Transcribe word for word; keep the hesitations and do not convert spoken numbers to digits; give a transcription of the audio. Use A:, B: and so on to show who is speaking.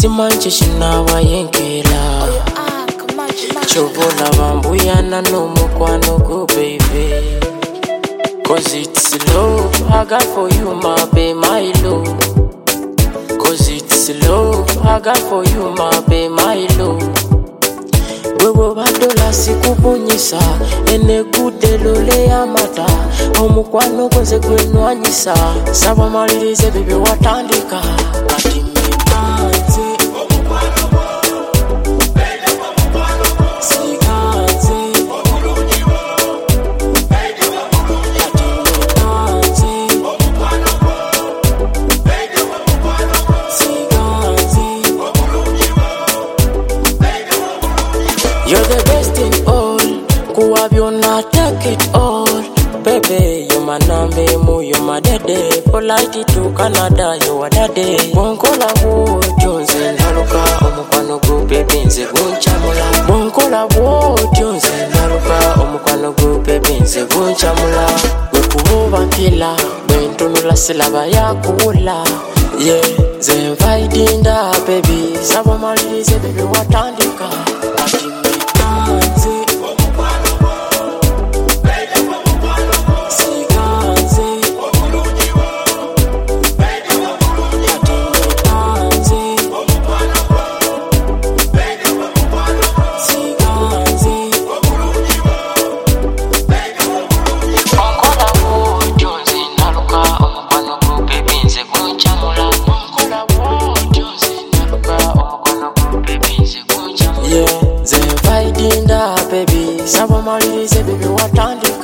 A: simanche shinawa yenkela chobola bambuyana no mukwano go baby. Cause it's love I got for you, my baby, my love. Cause it's love I got for you, my baby, my love. Wewe badola sikubunyisa ene gude lole amata omukwano gwenze gwenwanyisa saba malirize bibi watandika ati mitanze you're the best in all, kuwabyona take it all. Baby, you're my number, you're my daddy. Polite to Canada, you're daddy. Bonkola wo, Jones and Haruka, Omukwano go, baby, nze gunchamula. Bonkola wo, Jones and Haruka, Omukwano go, baby, nze gunchamula. Wekuhova kila, wentunula silaba ya kula. Yeah, ze invitinda, baby. Saba malirize, baby, watandika. Yeah, ze invitinda, baby. Saba malirize, baby, watandika.